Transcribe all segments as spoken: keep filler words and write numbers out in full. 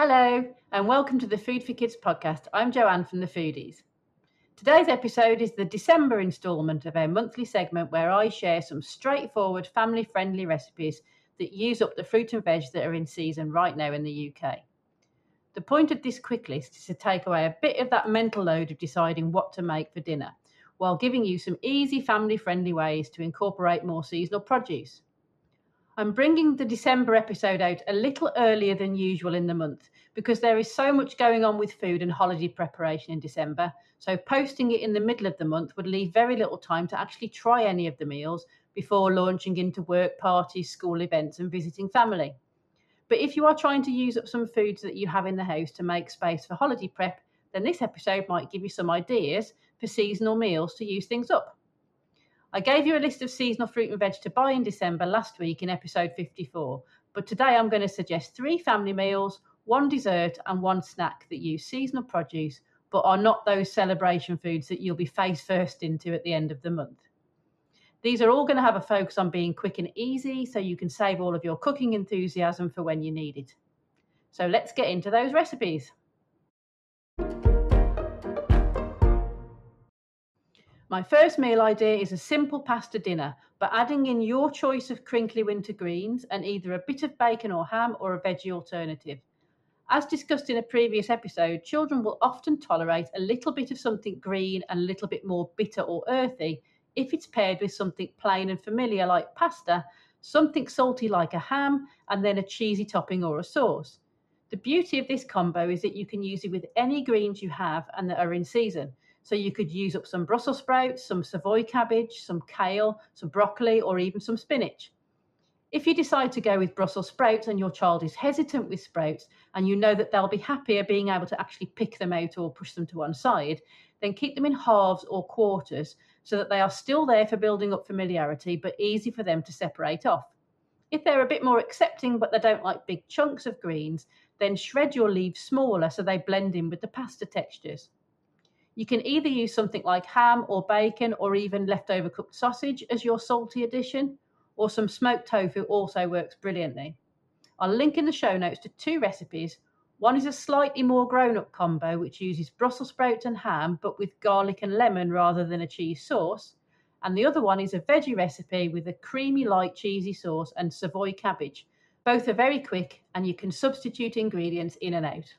Hello, and welcome to the Food for Kids podcast. I'm Joanne from The Foodies. Today's episode is the December instalment of our monthly segment where I share some straightforward, family-friendly recipes that use up the fruit and veg that are in season right now in the U K. The point of this quick list is to take away a bit of that mental load of deciding what to make for dinner, while giving you some easy, family-friendly ways to incorporate more seasonal produce. I'm bringing the December episode out a little earlier than usual in the month because there is so much going on with food and holiday preparation in December, so posting it in the middle of the month would leave very little time to actually try any of the meals before launching into work, parties, school events and visiting family. But if you are trying to use up some foods that you have in the house to make space for holiday prep, then this episode might give you some ideas for seasonal meals to use things up. I gave you a list of seasonal fruit and veg to buy in December last week in episode fifty-four, but today I'm going to suggest three family meals, one dessert and one snack that use seasonal produce, but are not those celebration foods that you'll be face first into at the end of the month. These are all going to have a focus on being quick and easy, so you can save all of your cooking enthusiasm for when you need it. So let's get into those recipes. My first meal idea is a simple pasta dinner, but adding in your choice of crinkly winter greens and either a bit of bacon or ham or a veggie alternative. As discussed in a previous episode, children will often tolerate a little bit of something green and a little bit more bitter or earthy if it's paired with something plain and familiar like pasta, something salty like a ham, and then a cheesy topping or a sauce. The beauty of this combo is that you can use it with any greens you have and that are in season. So you could use up some Brussels sprouts, some Savoy cabbage, some kale, some broccoli, or even some spinach. If you decide to go with Brussels sprouts and your child is hesitant with sprouts and you know that they'll be happier being able to actually pick them out or push them to one side, then keep them in halves or quarters so that they are still there for building up familiarity but easy for them to separate off. If they're a bit more accepting but they don't like big chunks of greens, then shred your leaves smaller so they blend in with the pasta textures. You can either use something like ham or bacon or even leftover cooked sausage as your salty addition, or some smoked tofu also works brilliantly. I'll link in the show notes to two recipes. One is a slightly more grown-up combo which uses Brussels sprouts and ham but with garlic and lemon rather than a cheese sauce, and the other one is a veggie recipe with a creamy light cheesy sauce and Savoy cabbage. Both are very quick and you can substitute ingredients in and out.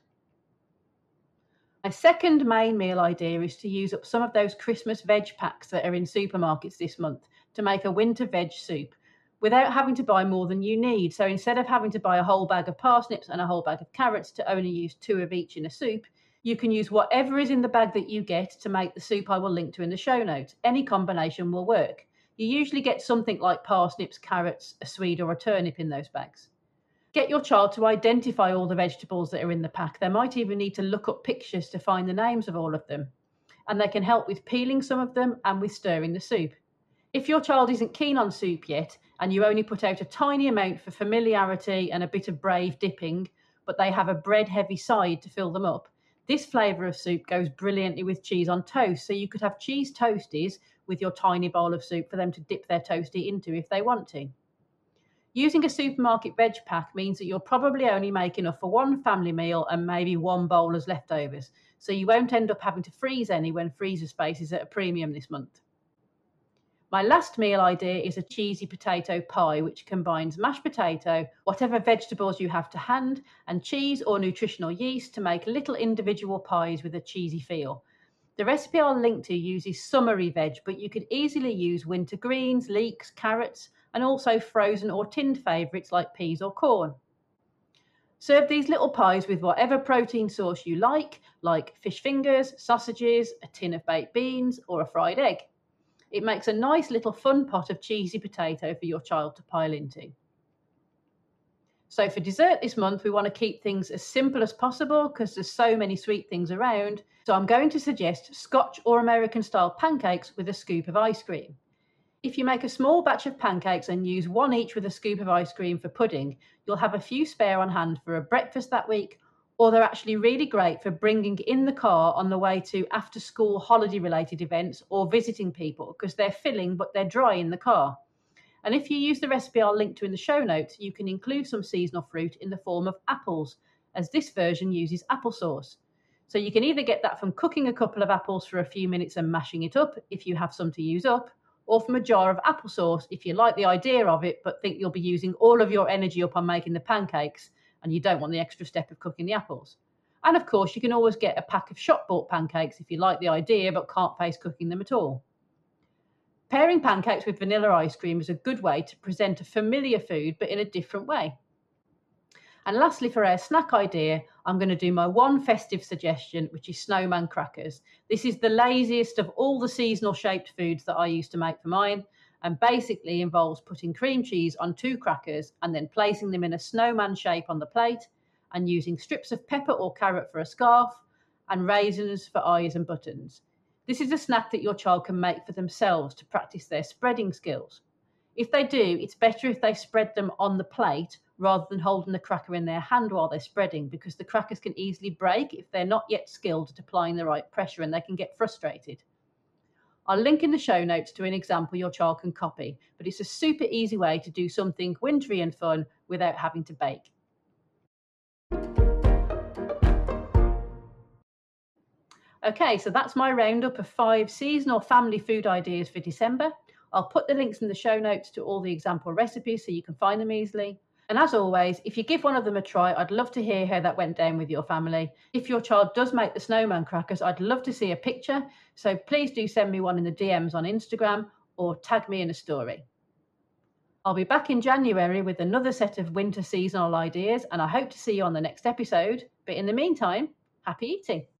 My second main meal idea is to use up some of those Christmas veg packs that are in supermarkets this month to make a winter veg soup without having to buy more than you need. So instead of having to buy a whole bag of parsnips and a whole bag of carrots to only use two of each in a soup, you can use whatever is in the bag that you get to make the soup I will link to in the show notes. Any combination will work. You usually get something like parsnips, carrots, a swede or a turnip in those bags. Get your child to identify all the vegetables that are in the pack. They might even need to look up pictures to find the names of all of them. And they can help with peeling some of them and with stirring the soup. If your child isn't keen on soup yet and you only put out a tiny amount for familiarity and a bit of brave dipping, but they have a bread-heavy side to fill them up, this flavour of soup goes brilliantly with cheese on toast. So you could have cheese toasties with your tiny bowl of soup for them to dip their toastie into if they want to. Using a supermarket veg pack means that you'll probably only make enough for one family meal and maybe one bowl as leftovers, so you won't end up having to freeze any when freezer space is at a premium this month. My last meal idea is a cheesy potato pie, which combines mashed potato, whatever vegetables you have to hand, and cheese or nutritional yeast to make little individual pies with a cheesy feel. The recipe I'll link to uses summery veg, but you could easily use winter greens, leeks, carrots, and also frozen or tinned favourites like peas or corn. Serve these little pies with whatever protein sauce you like, like fish fingers, sausages, a tin of baked beans, or a fried egg. It makes a nice little fun pot of cheesy potato for your child to pile into. So for dessert this month, we want to keep things as simple as possible because there's so many sweet things around. So I'm going to suggest Scotch or American style pancakes with a scoop of ice cream. If you make a small batch of pancakes and use one each with a scoop of ice cream for pudding, you'll have a few spare on hand for a breakfast that week, or they're actually really great for bringing in the car on the way to after-school holiday-related events or visiting people because they're filling but they're dry in the car. And if you use the recipe I'll link to in the show notes, you can include some seasonal fruit in the form of apples, as this version uses applesauce. So you can either get that from cooking a couple of apples for a few minutes and mashing it up if you have some to use up, or from a jar of applesauce if you like the idea of it but think you'll be using all of your energy up on making the pancakes and you don't want the extra step of cooking the apples. And of course, you can always get a pack of shop-bought pancakes if you like the idea but can't face cooking them at all. Pairing pancakes with vanilla ice cream is a good way to present a familiar food but in a different way. And lastly, for our snack idea, I'm going to do my one festive suggestion, which is snowman crackers. This is the laziest of all the seasonal shaped foods that I used to make for mine, and basically involves putting cream cheese on two crackers and then placing them in a snowman shape on the plate and using strips of pepper or carrot for a scarf and raisins for eyes and buttons. This is a snack that your child can make for themselves to practice their spreading skills. If they do, it's better if they spread them on the plate rather than holding the cracker in their hand while they're spreading, because the crackers can easily break if they're not yet skilled at applying the right pressure and they can get frustrated. I'll link in the show notes to an example your child can copy, but it's a super easy way to do something wintry and fun without having to bake. Okay, so that's my roundup of five seasonal family food ideas for December. I'll put the links in the show notes to all the example recipes so you can find them easily. And as always, if you give one of them a try, I'd love to hear how that went down with your family. If your child does make the snowman crackers, I'd love to see a picture. So please do send me one in the D Ms on Instagram or tag me in a story. I'll be back in January with another set of winter seasonal ideas, and I hope to see you on the next episode. But in the meantime, happy eating.